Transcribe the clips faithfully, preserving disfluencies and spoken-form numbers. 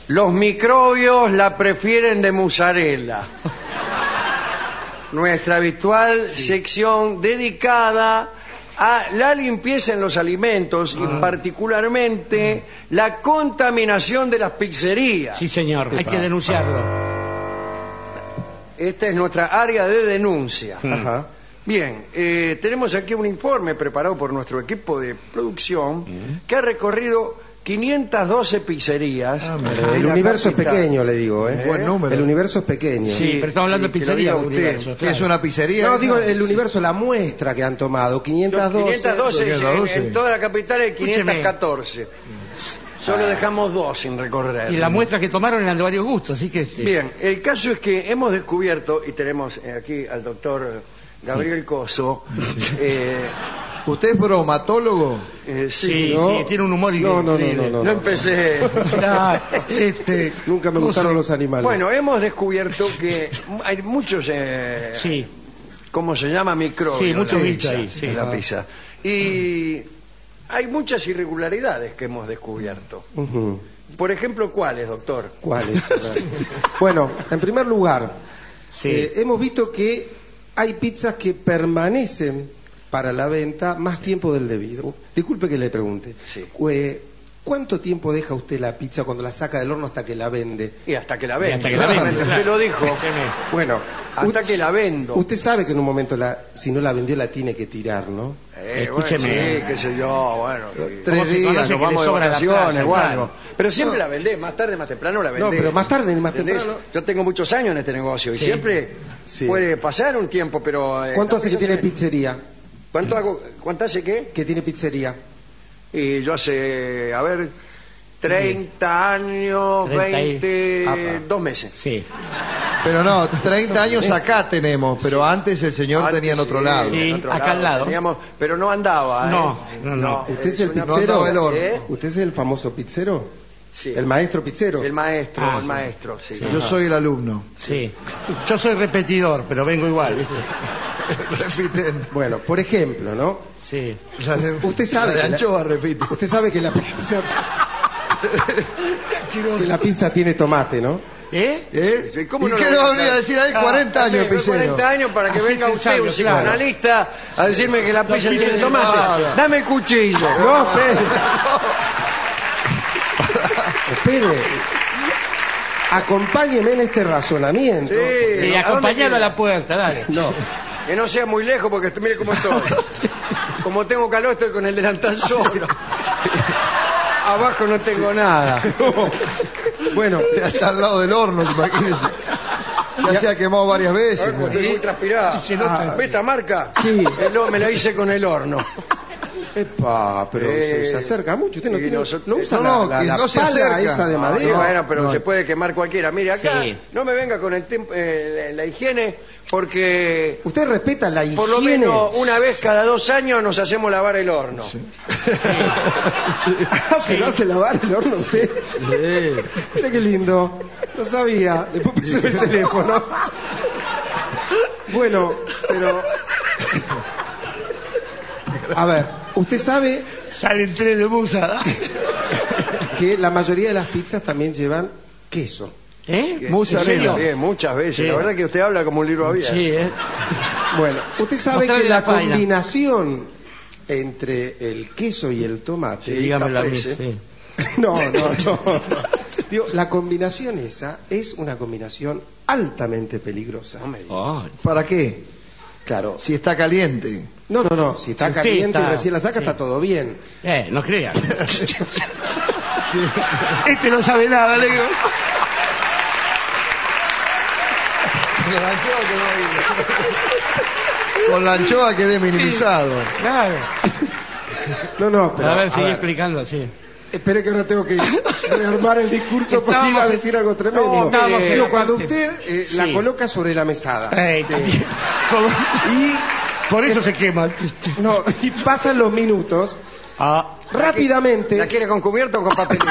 Los microbios la prefieren de mozzarella. Nuestra habitual sí. sección dedicada a la limpieza en los alimentos ah. y particularmente ah. la contaminación de las pizzerías. Sí, señor, hay que denunciarlo. Esta es nuestra área de denuncia. Ajá. Bien, eh, tenemos aquí un informe preparado por nuestro equipo de producción uh-huh. que ha recorrido quinientas doce pizzerías. Ah, el universo es pequeño, le digo, ¿eh? ¿Eh? Buen número. El universo es pequeño. Sí, pero estamos hablando sí, de pizzería. Universo, ¿Qué claro. es una pizzería? No, digo el universo, la muestra que han tomado, quinientas doce. quinientas doce, en, en toda la capital hay quinientas catorce. Solo dejamos dos sin recorrer. Y la muestra que tomaron eran de varios gustos, así que... Este... Bien, el caso es que hemos descubierto, y tenemos aquí al doctor Gabriel Coso... Eh, ¿Usted es bromatólogo? Eh, sí, sí, ¿no? sí, tiene un humor no, no, increíble. No, no, no, no, no empecé. No, este, Nunca me gustaron los animales. Bueno, hemos descubierto que hay muchos... Eh, sí. ¿Cómo se llama? Microbios. Sí, muchos bichos ahí, sí. en la pizza. Y hay muchas irregularidades que hemos descubierto. Uh-huh. Por ejemplo, ¿cuáles, doctor? ¿Cuáles? Bueno, en primer lugar, sí. eh, hemos visto que hay pizzas que permanecen para la venta más tiempo del debido. Disculpe que le pregunte. Sí. Eh, ¿Cuánto tiempo deja usted la pizza cuando la saca del horno hasta que la vende? Y hasta que la vende. Hasta que la vende. Usted lo dijo. Bueno, hasta que la vendo. Usted sabe que en un momento, la, si no la vendió, la tiene que tirar, ¿no? Eh, Escúcheme. Bueno, sí, qué sé yo, bueno. Tres días, nos vamos de vacaciones, bueno. Pero siempre No. la vendé, más tarde, más temprano la vendé. No, pero más tarde ni más ¿Entendés? temprano. Yo tengo muchos años en este negocio y Sí. siempre Sí. puede pasar un tiempo, pero... eh, ¿Cuánto la hace que pizza tiene se ve- pizzería? ¿Cuánto hago? ¿Cuánto hace qué? ¿Que tiene pizzería? Y yo hace, a ver, treinta años, treinta y- veinte, Apa. dos meses. Sí. Pero no, treinta años acá tenemos, pero antes el señor Antes, tenía en otro sí, lado. Sí. en otro acá al lado. Teníamos, pero no andaba, ¿eh? No, no, no. ¿Usted es el una pizzero? persona- el horno. ¿Eh? ¿Usted es el famoso pizzero? Sí. ¿El maestro pizzero? El maestro, Ah, el sí. maestro, sí. Sí. Yo soy el alumno. Sí. Yo soy repetidor, pero vengo igual, ¿viste? Repiten. Bueno, por ejemplo, ¿no? Sí. La de- Usted sabe la de que la- anchoa, repite. Usted sabe que la pizza... que la pizza tiene tomate, ¿no? ¿Eh? ¿Eh? Sí, ¿cómo ¿Y no qué lo le voy a venía a saber? decir ahí? Ah, cuarenta años, Tengo pizzero. cuarenta años para que Hace venga treinta usted, un años, claro. psicoanalista, a decirme que la pizza pizza tiene tiene tomate. tomate. Dame el cuchillo. No, espere. Espere. Acompáñeme en este razonamiento. Sí. Sí, ¿A dónde acompañalo quiere? a la puerta, dale. No. Que no sea muy lejos porque estoy- mire cómo estoy. Como tengo calor estoy con el delantal solo. Abajo no tengo nada. Bueno, Está al lado del horno, imagínese. Ya se ha quemado varias veces. Ay, como estoy muy transpirado. Se nota. ¿Ve esta marca? Sí. El ho- me la hice con el horno. epa, pero Eh, se, se acerca mucho. Usted no, y tiene, nosotros- no usa no, la, no, la- que la no se pala acerca. esa de No, madera. Sí, bueno, pero No. se puede quemar cualquiera. Mire, acá Sí. no me venga con el tiempo, eh, la, la higiene, porque Usted respeta la higiene. por lo menos una vez cada dos años nos hacemos lavar el horno. Ah, ¿se lo hace lavar el horno usted? Mira qué lindo. No sabía. Después pensé en el teléfono. Bueno, pero... A ver, usted sabe Salen tres de musa. que la mayoría de las pizzas también llevan queso. ¿Eh? Mozzarella. ¿En serio? Sí, muchas veces. Sí. La verdad que usted habla como un libro abierto. Sí, ¿eh? Bueno, usted sabe Mostrale que la la página. combinación entre el queso y el tomate... Sí. Dígamelo a mí, caprese. sí. No, no, no. Digo, la combinación esa es una combinación altamente peligrosa. No me diga. Ay. ¿Para qué? Claro. Si está caliente. No, no, no. Si está Si usted caliente está- y recién la saca, sí. está todo bien. Eh, no crean. Este no sabe nada, le digo. Con la anchoa quedé minimizado. Claro. No, no, pero... a ver, sigue ver, explicando, sí. espere que ahora tengo que rearmar el discurso porque Estábamos iba a en- decir algo tremendo. No, estábamos en Digo, la cuando parte- usted eh, Sí. la coloca sobre la mesada Eh, también. y, Por eso se quema. no, y pasan los minutos, Ah, rápidamente... ¿La quiere con cubierto o con papelito?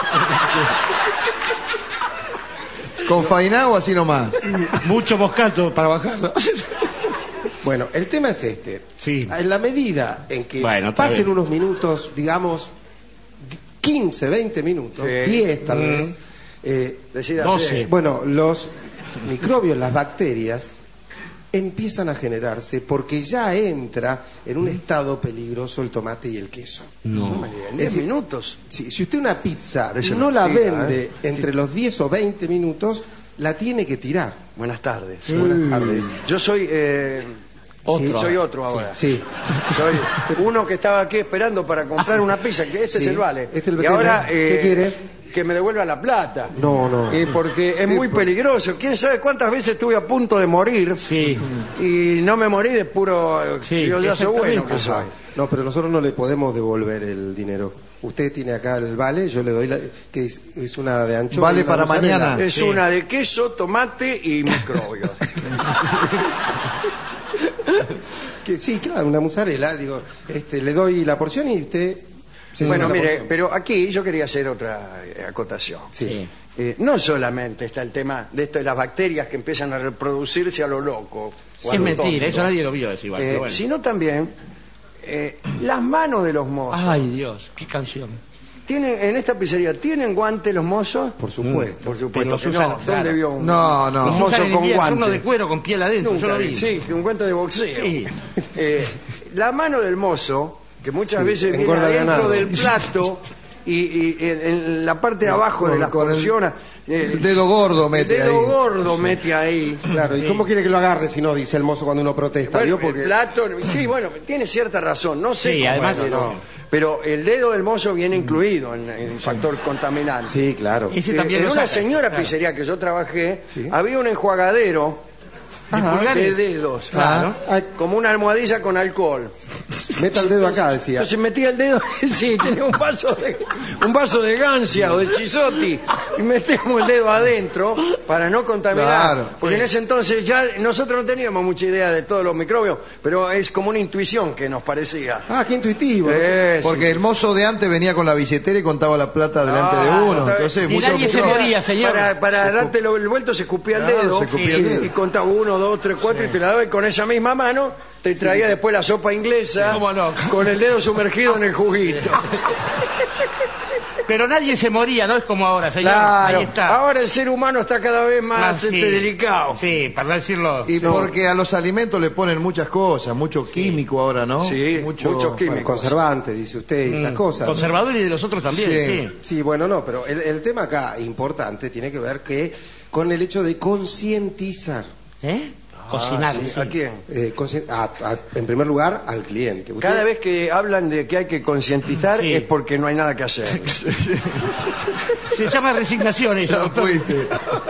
¿Con fainá o así nomás? mucho moscato para bajarlo. Bueno, el tema es este. Sí. En la medida en que Bueno, está pasen bien. unos minutos, digamos, quince, veinte minutos, Sí. diez tal Mm. vez, Eh, Decídase. doce. bueno, los microbios, las bacterias, empiezan a generarse porque ya entra en un estado peligroso el tomate y el queso. No. En diez minutos. Sí, si usted una pizza Parece no la mentira, vende ¿eh? entre los diez o veinte minutos, la tiene que tirar. Buenas tardes. Buenas tardes. Yo soy... eh, Otro. Soy otro ahora. Sí. Soy uno que estaba aquí esperando para comprar una pizza, que ese Sí. es el vale. Este es el y veterinario. ahora... ¿Qué eh, quiere? Que me devuelva la plata. No, no. Eh, porque es muy peligroso. ¿Quién sabe cuántas veces estuve a punto de morir? Sí. Y no me morí de puro Sí, criollazo bueno exactamente. que soy. No, pero nosotros no le podemos devolver el dinero. Usted tiene acá el vale, yo le doy la, que es, es una de ancho. Vale para mañana. Es Sí. una de queso, tomate y microbios. Que, sí, claro, una mozzarella. Digo, este, le doy la porción y usted. se Bueno, lleva la mire, porción. pero aquí yo quería hacer otra eh, acotación. Sí. Sí. Eh, no solamente está el tema de esto de las bacterias que empiezan a reproducirse a lo loco. o a Es lo mentira, tonto, eso nadie lo vio, es igual. eh, pero bueno. sino también eh, las manos de los mozos. Ay, Dios, qué canción. ¿Tienen, en esta pizzería, ¿tienen guantes los mozos? Por supuesto. Por Pero supuesto los que usan, no. claro. ¿Dónde vio un, No, no. un Los mozo usan en con invierno, guantes? uno de cuero con piel adentro, Nunca yo lo vi. vi. Sí, un guante de boxeo. Sí. Eh, la mano del mozo, que muchas Sí, veces viene engorda adentro ganado. del plato y, y en, en la parte de abajo de Con- las con el- porciones. eh, El dedo gordo mete el dedo ahí. gordo mete ahí. Claro, ¿y Sí. cómo quiere que lo agarre si no? Dice el mozo cuando uno protesta. Bueno, ¿vio? Porque... el plato, sí, bueno, tiene cierta razón. No sé Sí, cómo además- es, pero, pero el dedo del mozo viene incluido en, en el factor contaminante. Sí, claro. Ese Eh, también en lo una sacan, señora claro. pizzería que yo trabajé, Sí. había un enjuagadero Ajá. de pulgares. dedos, Claro. Ah, como una almohadilla con alcohol. meta el dedo acá, decía. Entonces metía el dedo, sí, tenía un vaso de, un vaso de gancia o de chisotti y metíamos el dedo adentro para no contaminar. Claro, porque sí. en ese entonces ya nosotros no teníamos mucha idea de todos los microbios, pero es como una intuición que nos parecía. Ah, qué intuitivo. Eh, sí, Porque el mozo de antes venía con la billetera y contaba la plata delante Ah, de uno. no, Entonces, y mucho nadie se micro- moría, señor. Para, para darte lo- el vuelto se escupía el Claro, dedo, se escupía y, el dedo. y contaba uno, dos, tres, cuatro y te la daba y con esa misma mano te traía después la sopa inglesa ¿Cómo no? con el dedo sumergido en el juguito. Pero nadie se moría, no es como ahora, señor. Claro, Ahí está. ahora el ser humano está cada vez más, Más, este, sí. delicado. Sí, para no decirlo. Y porque a los alimentos le ponen muchas cosas, mucho químico ahora, ¿no? Sí, mucho químico. Bueno, conservante, dice usted, y esas Mm, cosas. Conservador y de los otros también, Sí. sí. Sí, bueno, no, pero el, el tema acá importante tiene que ver que con el hecho de concientizar. ¿Eh? Cocinar. sí, sí. ¿a quién? Eh, conscien- a- a- en primer lugar, al cliente. Usted- Cada vez que hablan de que hay que concientizar Sí. es porque no hay nada que hacer. Se llama resignación eso, Ya doctor. fuiste.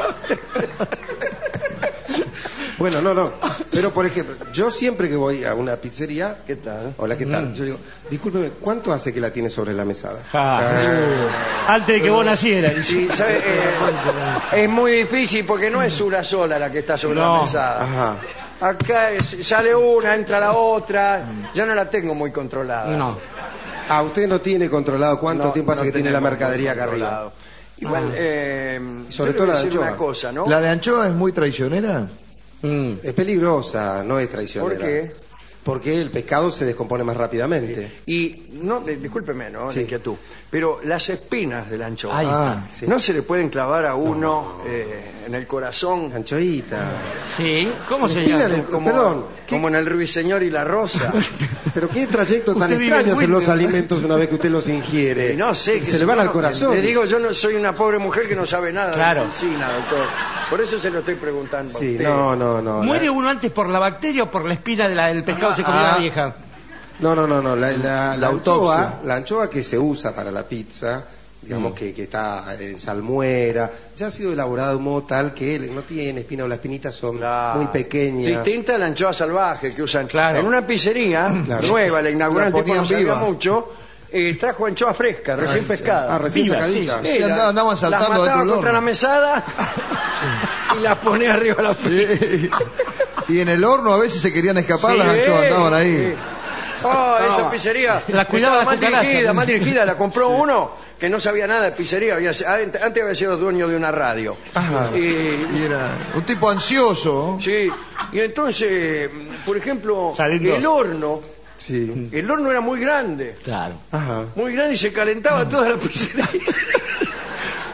Bueno, no, no. Pero, por ejemplo, yo siempre que voy a una pizzería... ¿Qué tal? Hola, ¿qué tal? Mm. Yo digo, discúlpeme, ¿cuánto hace que la tiene sobre la mesada? Ja. Antes de que vos nacieras. Sí, ¿sabe? Eh, es muy difícil porque no es una sola la que está sobre No. la mesada. Ajá. Acá es- sale una, entra la otra. Yo no la tengo muy controlada. No. Ah, usted no tiene controlado cuánto No, tiempo hace no que tiene la tenemos mercadería acá controlado. arriba. Igual, Ah. eh, Sobre yo todo le la voy a decir anchoa. una cosa, ¿no? ¿La de anchoa es muy traicionera? Mm. Es peligrosa, no es traicionera. ¿Por qué? Porque el pescado se descompone más rápidamente. Y, no, de- discúlpeme, ¿no? Sí. La inquietud. Pero las espinas del anchoa, Ahí Ah, sí. ¿no se le pueden clavar a uno eh, en el corazón? Anchoita. Sí, ¿cómo se Espina llama? del- Como, Perdón, ¿qué- como en el Ruiseñor y la Rosa. Pero qué trayecto tan Usted vive en extraño hacen los Whitney. alimentos una vez que usted los ingiere. Eh, no sé. que Se le van yo al no- corazón. Le digo, yo no soy una pobre mujer que no sabe nada Claro. de medicina, doctor. Por eso se lo estoy preguntando a Sí, usted. no, no, no. ¿Muere la- uno antes por la bacteria o por la espina de la- del pescado que se comió Ah. la vieja? No, no, no, no. La, la- la La anchoa, autopsia. la anchoa que se usa para la pizza, digamos que, que está en salmuera, ya ha sido elaborada de un modo tal que no tiene espina o las espinitas son Claro. muy pequeñas. Distinta a la anchoa salvaje que usan. Claro. En una pizzería Claro. nueva, la inauguraron, La el tipo no ponían sabía viva. mucho, eh, trajo anchoa fresca, recién pescada. Ah, recién Viva, sacadita. sí. Sí, la- andaba- andaban saltando las mataba dentro del contra horno. la mesada y las ponía arriba de la pizza. Sí. Y en el horno a veces se querían escapar, Sí, las anchoas andaban ahí. sí. Oh, esa pizzería La cuidaba estaba la mal cucaracha. dirigida, mal dirigida. La compró uno que no sabía nada de pizzería. Había- antes había sido dueño de una radio. Ajá. Y, Y era un tipo ansioso. sí, y entonces, por ejemplo, Salen dos. el horno, Sí. el horno era muy grande. Claro. Ajá. Muy grande y se calentaba toda la pizzería.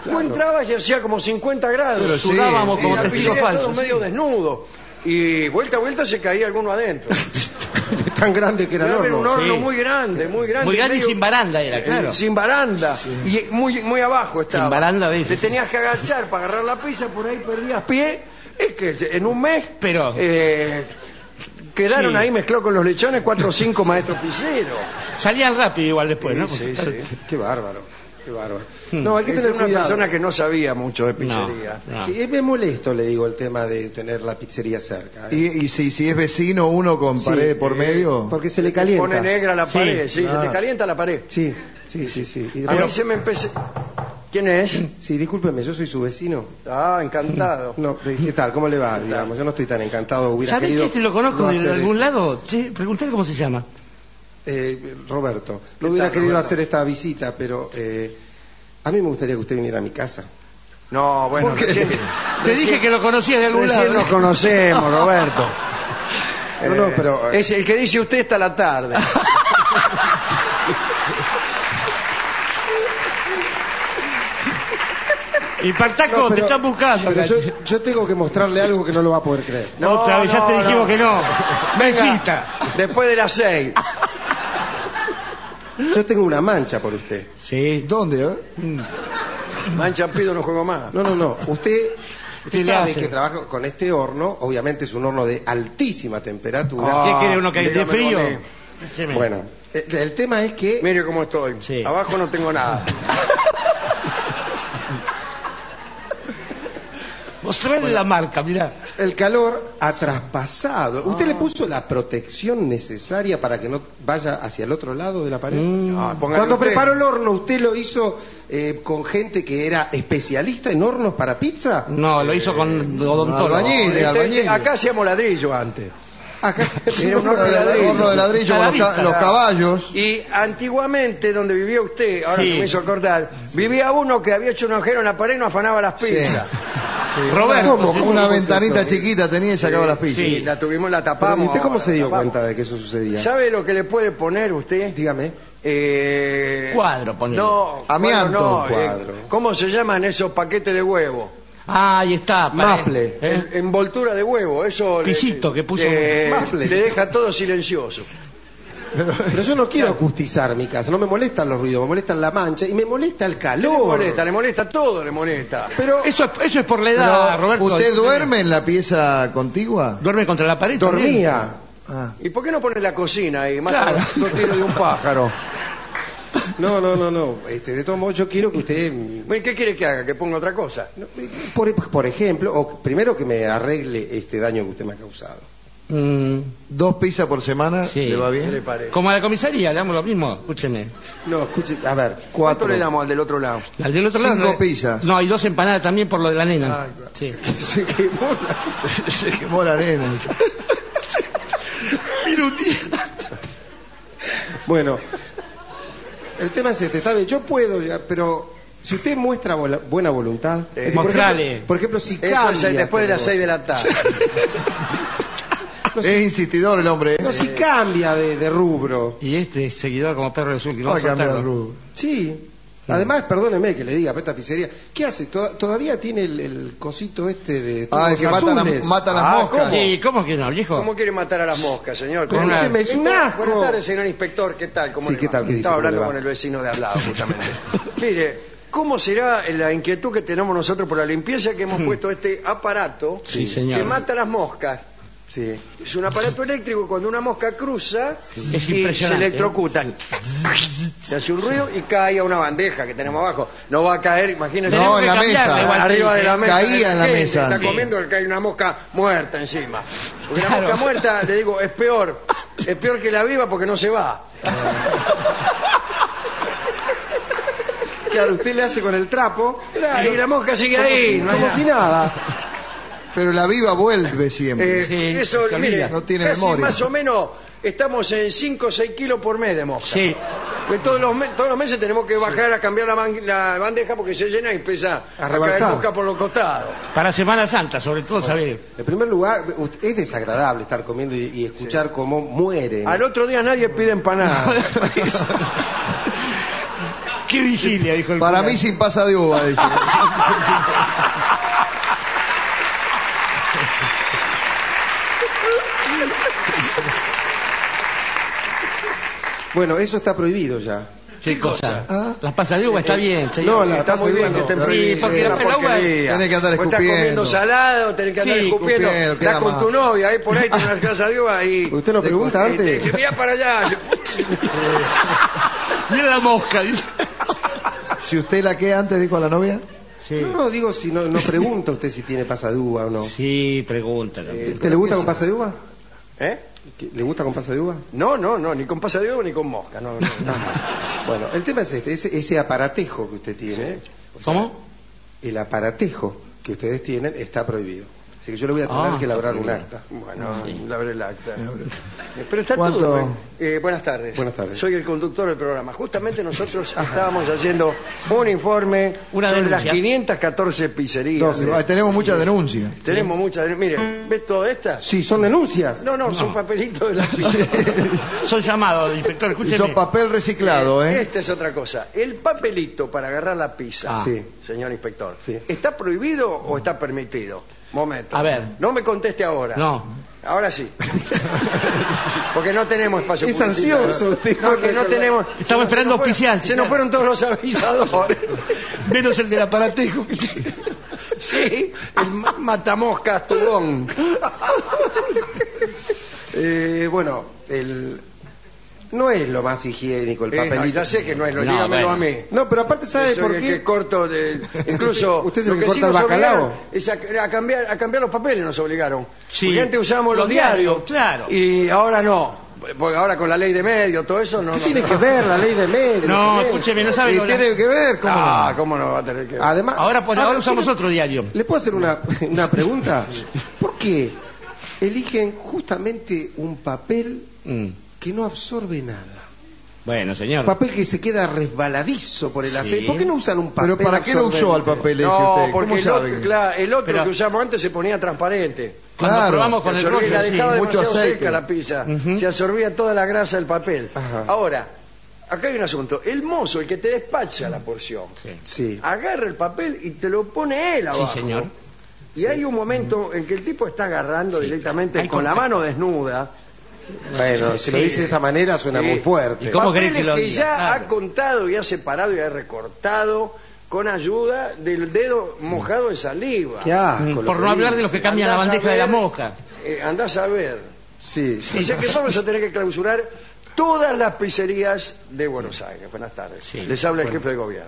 Vos entrabas y hacía como cincuenta grados. Pero sí, sudábamos Y como la testigos pizzería todo falsos. medio desnudo. Y vuelta a vuelta se caía alguno adentro. Tan grande que era el Era un horno. horno Sí. muy grande, muy grande. Muy grande y medio- sin baranda era, eh, claro. Sin baranda. Y muy, muy abajo estaba. Sin baranda, ¿ves? Te tenías que agachar para agarrar la pizza, por ahí perdías pie. Es que en un mes Pero- eh, quedaron Sí. ahí mezclados con los lechones cuatro o cinco maestros pizzeros. Salían rápido igual después, ¿no? Sí, sí. Qué bárbaro, qué bárbaro. Hmm. No, hay que Esta tener era una cuidado. persona que no sabía mucho de pizzería. No, no. Sí, es molesto, le digo, el tema de tener la pizzería cerca. ¿eh? Y, y si, si es vecino uno con Sí, pared por eh, medio. Porque se le calienta. Pone negra la Sí. pared, sí, Ah. se te calienta la pared. Sí, sí, sí, sí. Y A mí después- se me empecé... ¿Quién es? Sí, discúlpeme, yo soy su vecino. Ah, encantado. No, ¿qué tal? ¿Cómo le va? Digamos, yo no estoy tan encantado. Hubiera ¿Sabés querido que este lo conozco no de hacer- algún lado? Che, preguntale cómo se llama. Eh, Roberto, ¿Qué no hubiera tal, querido Roberto? hacer esta visita, pero eh, a mí me gustaría que usted viniera a mi casa. No, bueno, ¿Por qué? recién, Te dije que lo conocías de algún recién lado. nos conocemos, Roberto. No, no, Eh, pero, eh, Es el que dice usted esta la tarde. Y Partaco, No, te pero- están buscando. pero acá. yo, yo tengo que mostrarle algo que no lo va a poder creer. No, Otra vez, ya no, te dijimos no. que no. Venga, Mesita. después de las seis. Yo tengo una mancha por usted. Sí. ¿Dónde? eh? Mancha pido, no juego más. No, no, no. Usted, usted ¿Qué le sabe hace? que trabaja con este horno. Obviamente es un horno de altísima temperatura. Ah, ¿Qué quiere uno que esté dígamelo frío? a mí. Déjeme. Bueno, el, el tema es que Mire cómo estoy. Sí. Abajo no tengo nada. Mostrarle la marca, mirá. el calor ha traspasado. ¿Usted le puso la protección necesaria para que no vaya hacia el otro lado de la pared? Ah, póngale Cuando usted. preparó el horno, ¿usted lo hizo eh, con gente que era especialista en hornos para pizza? No, lo hizo con odontólogo. albañil. Este, albañil. acá hacíamos ladrillo antes. Acá Era un horno de El ladrillo. horno de ladrillo A la con los, ca- vista. los caballos. Y antiguamente, donde vivía usted, ahora Sí. que me hizo acordar, vivía uno que había hecho un agujero en la pared y no afanaba las pizzas. Roberto, ¿Cómo? sí, ¿Cómo Una es ventanita eso? chiquita tenía y sacaba las pizzas. Sí, la tuvimos, la Pero, tapamos. ¿y usted cómo ahora, se dio la tapamos. cuenta de que eso sucedía? ¿Sabe lo que le puede poner usted? Dígame. Eh, Cuadro, ponele. No, Amianto, cuadro no, eh, cuadro. ¿Cómo se llaman esos paquetes de huevo? Ah, ahí está. para- Maple. ¿Eh? En- Envoltura de huevo, eso le- Pisito que puso- eh, Maple. le deja todo silencioso. Pero yo no quiero acustizar mi casa, no me molestan los ruidos, me molestan la mancha y me molesta el Le calor. molesta, le molesta todo, le molesta. Pero Eso, es- eso es por la edad, Pero, Roberto. ¿usted duerme en la pieza contigua? ¿Duerme contra la pared? también? dormía. Ah. ¿Y por qué no pone la cocina ahí? Mata Claro. los dos tiros de un pájaro. No, no, no, no. Este, de todos modos, yo quiero que usted, Bueno, ¿qué quiere que haga? ¿Que ponga otra cosa? no, por, por ejemplo, o primero que me arregle este daño que usted me ha causado. Mm, ¿Dos pizzas por semana? Sí. ¿Le va ¿Qué le bien? parece? como a la comisaría, le damos lo mismo. Escúcheme. No, escuche, a ver, ¿Cuánto cuatro. le damos al del otro lado? Al del otro Cinco lado. no- pizzas. No, hay dos empanadas también por lo de la nena. Ah, claro. Sí. Se quemó la- Se quemó la arena. Bueno, el tema es este, ¿sabe? Yo puedo, ya, pero si usted muestra vola- buena voluntad, Sí. es decir, por Mostrale. ejemplo, por ejemplo, si Eso cambia es después de las todo, seis de la tarde. Es insistidor el hombre. ¿eh? no, si cambia de, de rubro, Y este es seguidor como perro de sur. que Va no a cambiar soltarlo. el rubro. sí. Además, perdóneme que le diga, esta pizzería, ¿qué hace? Toda- Todavía tiene el, el cosito este de todos Ah, el los que matan, a- azules. matan las Ah, moscas. ¿cómo? Sí, ¿cómo que no, viejo? ¿Cómo quiere matar a las moscas, señor? Pero Con una- escúcheme, es un asco. Buenas tardes, señor inspector. ¿Qué tal? ¿Cómo Sí, le ¿qué va? tal? ¿Qué dice? Estaba ¿Cómo le hablando va? con el vecino de al lado, justamente. Mire, ¿cómo será la inquietud que tenemos nosotros por la limpieza que hemos puesto este aparato Sí, señor. que mata las moscas? Sí. Es un aparato eléctrico cuando una mosca cruza Es y se impresionante, electrocuta. Se hace un ruido y cae a una bandeja que tenemos abajo. No va a caer, imagínese. No, en la Tenemos que cambiarla, mesa. igual te Arriba de dije. la mesa. Caía en la gente mesa. Está Sí. comiendo que hay una mosca muerta encima. Porque Claro. la mosca muerta, le digo, es peor. Es peor que la viva porque no se va. Claro, usted le hace con el trapo, Y la mosca sigue ahí. no hay como nada. si nada. Pero la viva vuelve siempre. Eh, Sí, eso, se mire, olvida. No tiene casi memoria. más o menos estamos en cinco o seis kilos por mes de mosca. Sí. Pues todos los, me- todos los meses tenemos que bajar a cambiar la, ban- la bandeja porque se llena y empieza a, caer rebalsar. mosca por los costados. Para Semana Santa, sobre todo, ¿sabes? En primer lugar, usted- es desagradable estar comiendo y, y escuchar cómo mueren. Al otro día nadie pide empanada. ¡Qué vigilia! Dijo el Para cura. mí sin pasa de uva, dice. Bueno, eso está prohibido ya. ¿Qué cosa? Ah. Las pasas de uva está bien, señor. No, la Está pasa muy de bien uva que estén no. Sí, prohibidas. porque Es la una uva- porquería. Tenés que andar Vos estás escupiendo. comiendo salado, tenés que andar Sí, escupiendo. escupiendo, queda Estás con más. tu novia, ahí por ahí tenés una casa de uva y... ¿Usted lo pregunta y te- antes? te mirá para allá. Mira la mosca, dice. Si usted la que antes dijo a la novia. Sí. No, no, digo si no, no pregunta usted si tiene pasa de uva o no. Sí, pregúntalo. Eh, ¿Usted le gusta con pasa de uva? ¿Eh? ¿Qué- ¿Le gusta con pasa de uva? No, no, no, ni con pasa de uva ni con mosca. No, no, no. Bueno, el tema es este, ese, ese aparatejo que usted tiene, ¿Cómo? el aparatejo que ustedes tienen está prohibido. Así que yo le voy a tener Ah, que elaborar está un prohibido. acta. Bueno, labré el acta. Eh, Pero está ¿Cuánto? todo. ¿eh? Eh, buenas tardes. Buenas tardes. Soy el conductor del programa. Justamente nosotros estábamos haciendo un informe Una sobre denuncia. las quinientas catorce pizzerías. doce. Ay, tenemos muchas denuncias. Tenemos muchas. Mire, ¿ves todas estas? Sí, son denuncias. No, no, son papelitos de la pizza. Son llamados, inspector, Y escúcheme. son papel reciclado, ¿eh? Esta es otra cosa. El papelito para agarrar la pizza, Ah. Sí. señor inspector, Sí. ¿está prohibido o está permitido? Momento. A ver. No me conteste ahora. No. Ahora sí. Porque no tenemos espacio Es publicitario. ansioso usted. No, que no tenemos. Estamos se nos- esperando se nos fueron- auspiciantes, Se nos claro. fueron todos los avisadores. Menos el del aparatejo. Sí, el ma- matamoscas tubón. Eh, bueno, el... no es lo más higiénico el Eh, no, papelito. ya sé que no es lo, No, dígamelo bueno. a mí. No, pero aparte, ¿sabe Soy por el qué? que corto de, incluso ¿Usted es el lo que que sí corta el nos bacalao? obligaron es a, a cambiar a cambiar los papeles, nos obligaron. Sí. Porque antes usábamos los, Los diarios, diarios, claro. y ahora no, porque ahora con la ley de medios, todo eso no. ¿Qué no, tiene no. que ver la ley de medios? No, ¿Qué? escúcheme, no sabe Y lo que- tiene que ver, ¿cómo Ah, no? cómo no va a tener que ver. Además, Ahora, pues, Ah, ahora no, usamos sí, otro diario. ¿Le puedo hacer una, una pregunta? ¿Por qué eligen justamente un papel Mm. que no absorbe nada? Bueno, señor. Papel que se queda resbaladizo por el Sí. aceite. ¿Por qué no usan un papel Pero ¿para qué lo usó al absorbente? papel ese No, usted? porque ¿Cómo el sabe? otro, claro, el otro Pero- que usamos antes se ponía transparente. Cuando Claro. probamos con Se el absorbía, rollo, la sí. dejaba mucho demasiado aceite. seca la pizza. Ujú. Se absorbía toda la grasa del papel. Ajá. Ahora, acá hay un asunto. El mozo, el que te despacha la porción, Sí. Sí. agarra el papel y te lo pone él Sí, abajo. señor. Y hay un momento en que el tipo está agarrando Sí. directamente Hay con la concepto. mano desnuda. Bueno, si lo Sí. dice de esa manera suena Sí. muy fuerte. ¿Y cómo Papeles querés que lo diga? ya Claro. ha contado y ha separado y ha recortado con ayuda del dedo mojado de saliva. Qué asco. Mm, lo Por que no hablar de dice. los que cambian la Andás a bandeja de la ver, mosca. Eh, andás a ver. Sí. O sea que vamos a tener que clausurar todas las pizzerías de Buenos Aires. Buenas tardes. Sí. Les habla el jefe de gobierno.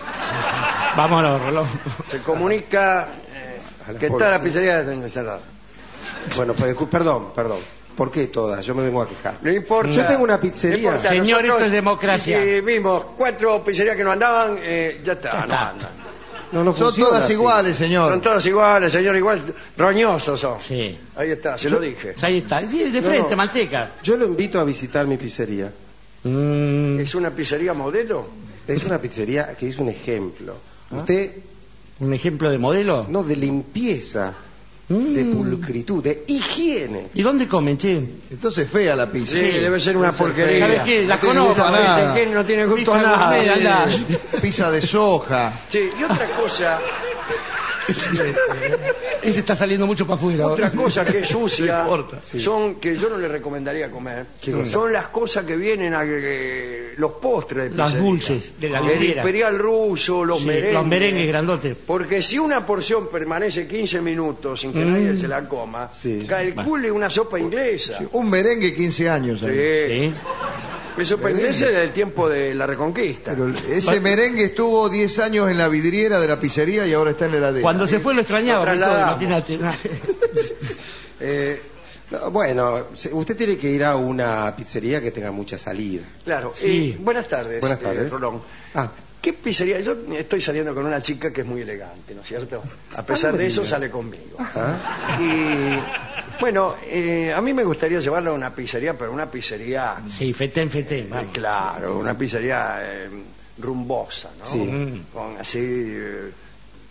Vámonos, Rolón. Se comunica eh, A la que está población. la pizzería de cerrada. Bueno, pues, discul- perdón, perdón. ¿Por qué todas? Yo me vengo a quejar. No importa. Yo tengo una pizzería. No importa, Señor, nosotros, esto es democracia. eh, vimos cuatro pizzerías que no andaban, eh, ya está, Ya no está. andan. No, no Son funciona todas así. iguales, señor. Son todas iguales, señor, igual roñosos son. Sí. Ahí está, se lo dije. Ahí está. Sí, de No, frente, no. manteca. Yo lo invito a visitar mi pizzería. Mm. ¿Es una pizzería modelo? Es una pizzería que es un ejemplo. Usted, ¿Un ejemplo de modelo? no de limpieza, Mm. de pulcritud, de higiene. ¿Y dónde comen, che? Entonces fea la pizza. Sí, debe ser una porquería. ¿Sabes qué? La No tiene conozco. gusto a ¿eh? nada. Dicen que no tiene gusto a Pizza nada. gourmet, anda. Pizza de soja. Sí, y otra cosa, Ese está saliendo mucho para afuera. otra cosa que es sucia, No importa. son que yo no le recomendaría comer, ¿Qué cosa? son las cosas que vienen a eh, los postres de Las pizzería. dulces de la El vidriera. imperial ruso, los Sí, merengues. los merengues grandotes. Porque si una porción permanece quince minutos sin que Mm. nadie se la coma, Sí. calcule una sopa inglesa. Un merengue quince años. Sí. ahí. Sí. La sopa inglesa es del tiempo de la Reconquista. Pero ese merengue estuvo diez años en la vidriera de la pizzería y ahora está en la heladera. Cuando se fue lo extrañaba, Lo todo, trasladamos. imagínate. Eh, no, bueno, se- usted tiene que ir a una pizzería que tenga mucha salida. Claro. Sí. eh, buenas tardes. Buenas eh, tardes. Rolón. Ah, ¿Qué pizzería? Yo estoy saliendo con una chica que es muy elegante, ¿no es cierto? A pesar Ah, no me de eso diga. sale conmigo. ah, Y bueno, eh, a mí me gustaría llevarla a una pizzería, pero una pizzería, Sí, fetén, fetén. eh, vamos. claro, una pizzería eh, rumbosa, ¿no? Sí. Mm. Con así, eh,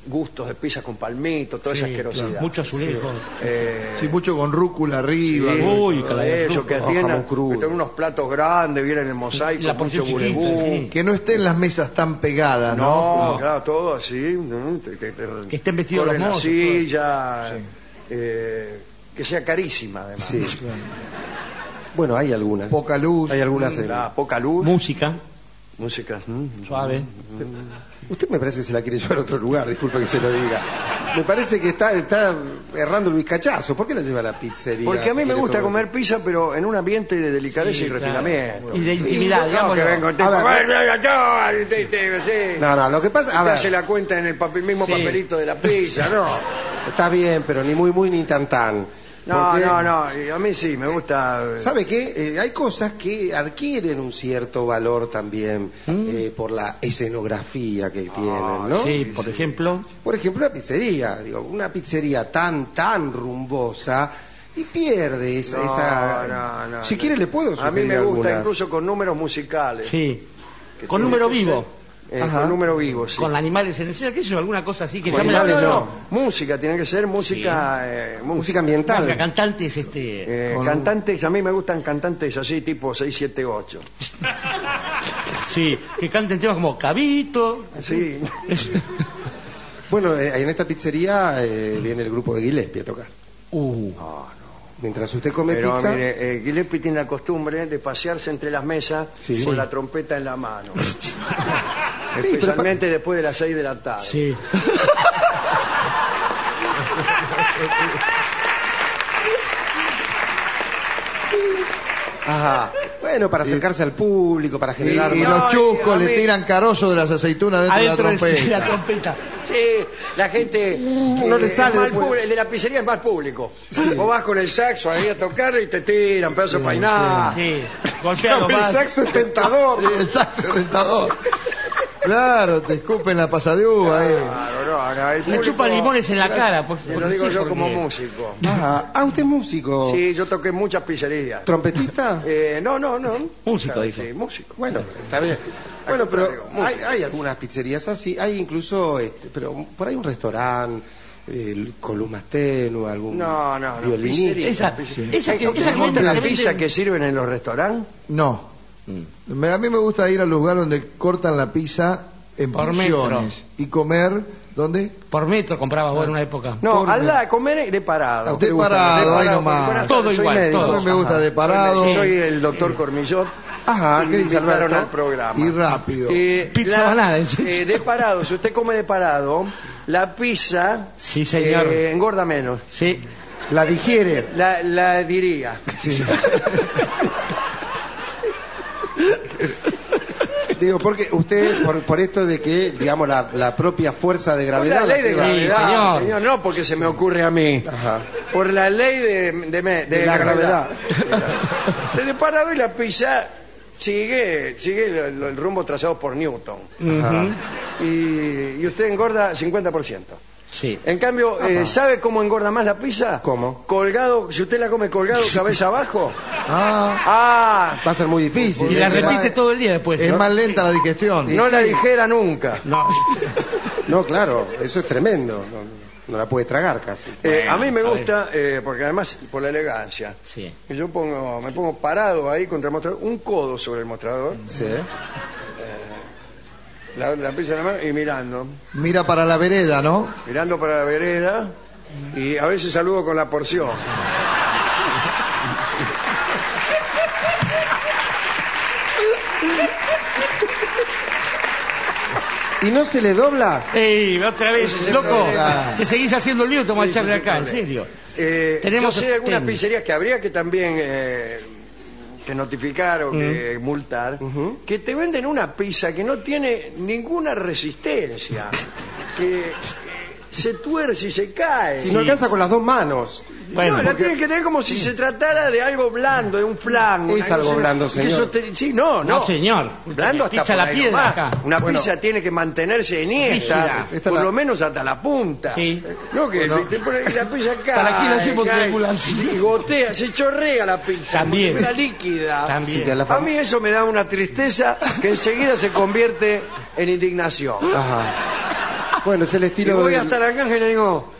gustos de pizza con palmito, toda esa Sí, asquerosidad. claro, mucho azulejo. Eh, Sí, mucho con rúcula arriba. sí, Uy, todo caray, eso, que no, tienen, jamón crudo. que tienen unos platos grandes, vienen en mosaico, La mucho porción chiquita, bulebú. sí. Que no estén las mesas tan pegadas, ¿no? No, claro, todo así. ¿no? Te- te- te- Que estén vestidos corren los la mozos, silla, eh, que sea carísima, además. Sí. Bueno, hay algunas. Poca luz. Hay algunas. en- La poca luz, Música, música. mm, suave. Usted me parece que se la quiere llevar a otro lugar, disculpe que se lo diga. Me parece que está, está errando el bizcachazo. ¿Por qué la lleva a la pizzería? Porque a mí si me quiere gusta todo? comer pizza, pero en un ambiente de delicadeza Sí, y claro. refinamiento. Y de intimidad, No, que digámoslo. venga un tipo, A ver, "Bueno, yo, yo, te- te- sí". No, no, lo que pasa... A Te hace ver, la cuenta en el papel- mismo Sí. papelito de la pizza, ¿no? está bien, pero ni muy, muy, ni tan, tan. No, Porque, no, no, y a mí sí, me gusta. ¿Sabe qué? Eh, hay cosas que adquieren un cierto valor también eh, por la escenografía que tienen, ¿no? Sí, por ejemplo. Por ejemplo, una pizzería, digo, una pizzería tan, tan rumbosa y pierde esa... No, esa- no, no, si no. quiere le puedo A mí sugerir me gusta algunas. incluso con números musicales. Sí. que Con tiene número que vivo. ser, eh, Ajá. con número vivo, sí. Con animales en escena, qué sé yo, alguna cosa así que Con llame la animales atención. no. Música, tiene que ser música. eh, música. Música ambiental. Marca, cantantes, este. Eh, Con- cantantes, a mí me gustan cantantes así, tipo seis siete ocho. Sí, que canten temas como Cabito. Sí. Bueno, eh, en esta pizzería eh, viene el grupo de Gillespie a tocar. Uh, Mientras usted come Pero pizza... mire, eh, Gillespie tiene la costumbre de pasearse entre las mesas Sí. con la trompeta en la mano. pero Especialmente después de las seis de la tarde. sí. Ajá. Bueno, para acercarse al público, para Y, generar... y No, los chuscos a le mí- tiran carozo de las aceitunas dentro Adentro de la de trompeta. la trompeta. Sí, la gente No eh, le sale es más después. público, el de la pizzería es más público. Vos vas con el saxo ahí a tocar y te tiran pedazo de painá. Sí. Golpea los el vasos. saxo es tentador. Sí, el saxo tentador. Claro, te escupen la pasa de uva, eh. Claro, no, no, el Le público- chupan limones en la cara. Por, Te por lo digo decir, yo como porque- músico. Ah, ah, usted es músico. Sí, yo toqué en muchas pizzerías. ¿Trompetista? Eh, no, no, no. Músico, Claro, dijo. Sí, músico. Bueno, está bien. Bueno, pero contrario, hay, hay algunas pizzerías así, hay incluso, este, pero por ahí un restaurante, eh, con luz más tenue, algún No, no, no. violinista. pizzería, Esa- pizzería. esa que- ¿Te esa que gusta venden- la que pizza venden- que sirven en los restaurantes? No. Me- A mí me gusta ir al lugar donde cortan la pizza en Por porciones y comer, ¿dónde? Por metro comprabas vos en una época. No, Por- al lado, comer de parado. A usted ¿Te gusta? parado, ahí De nomás. buenas Todo tardes, soy igual, médico. todo. A mí me gusta de parado Soy, soy el doctor Cormillot. Ajá, ¿qué Me dice invitaron Alberto? al programa. y rápido. Eh, Pizza la- banana, ¿es? eh, de parado, si usted come de parado, la pizza Sí, señor. eh, engorda menos. Sí. La digiere. La, la diría. Digo, porque usted, por, por esto de que, digamos, la, la propia fuerza de Por gravedad... la ley de la- gravedad, señor. señor. no porque se me ocurre a mí. Ajá. Por la ley de, de, me- de De la gravedad. Se de parado y la pizza sigue, sigue el, el rumbo trazado por Newton. Ujú. Y, y usted engorda cincuenta por ciento. Sí. En cambio, eh, ¿sabe cómo engorda más la pizza? ¿Cómo? Colgado, si usted la come colgado, cabeza abajo. Ah, Ah, Va a ser muy difícil. Y la ¿eh? repite todo el día después. es ¿no? más lenta la digestión. no la dijera nunca. No. No, claro, eso es tremendo. No, no la puede tragar casi. Eh, a mí me Bueno, gusta, eh, porque además por la elegancia. Sí. Yo pongo, me pongo parado ahí contra el mostrador, un codo sobre el mostrador, Sí. la, la pizza en la mano y mirando, Mira para la vereda, ¿no? mirando para la vereda y a veces saludo con la porción. ¿Y no se le dobla? Ey, otra vez, Ese es el loco. problema. Te seguís haciendo el lío, te vamos a Ese echar de es el acá, en problema. serio. Eh, Tenemos yo sé de algunas ten- pizzerías que habría que también eh, que notificar o que multar, Ujú. que te venden una pizza que no tiene ninguna resistencia, que eh, se tuerce y se cae. Si no alcanza con las dos manos. Bueno, no, la porque- tienen que tener como si se tratara de algo blando, de un flan. Es una algo cosa blando, que señor. soste- Sí, no, no. No, señor. Blando hasta Pizza por la ahí piedra nomás. acá. Una Bueno. pizza tiene que mantenerse Rígida. eniesta, Esta por la- lo menos hasta la punta. Sí. No, que si te pones la pizza acá. ¿Para qué le hacemos triangulación? Y gotea, se chorrea la pizza. También. Como si fuera líquida. También. Sí, que a la A fam- mí eso me da una tristeza que enseguida se convierte en indignación. Ajá. Bueno, es el Y estilo voy de hasta la caja y le digo...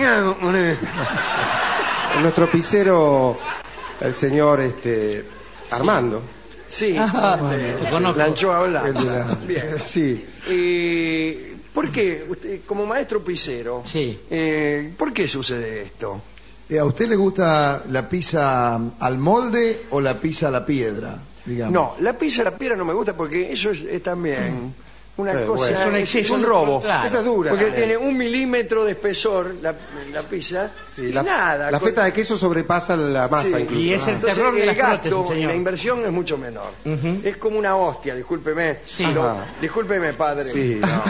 nuestro pizzero, el señor este Armando. Sí, Ah, este, bueno, te conozco. la anchoa blanca. El de la- Bien. Sí. Y, ¿por qué, usted, como maestro pizzero, Sí. eh, por qué sucede esto? Eh, ¿A usted le gusta la pizza al molde o la pizza a la piedra? Digamos. No, la pizza a la piedra no me gusta porque eso es, es también una Eh, cosa, bueno. Es un es, exceso, es un no- robo. claro. Esa es dura. Porque también. tiene un milímetro de espesor la, la pizza Sí, y la, nada. la con- feta de queso sobrepasa la masa Sí. incluso. Y es el Entonces, terror de el las gasto, prótesis, señor. la inversión es mucho menor. Ujú. Es como una hostia, discúlpeme. Sí. Lo- Ajá. discúlpeme, padre. Sí, no.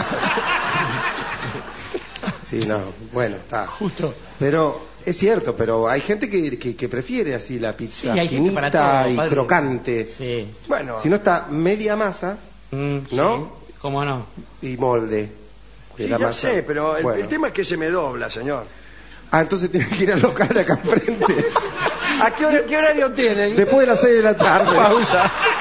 Sí, no. Bueno, está. Justo. Pero es cierto, pero hay gente que, que, que prefiere así la Sí, pizza hay gente para finita todo, y padre. crocante. Sí. Bueno, Si no está media masa Mm, ¿No? sí. ¿Cómo no? y molde. de sí, la ya masa. sé, pero el, Bueno. el tema es que se me dobla, señor. Ah, entonces tiene que ir al local acá enfrente. ¿A qué, hora- qué horario tienen? Después de las seis de la tarde. Pausa.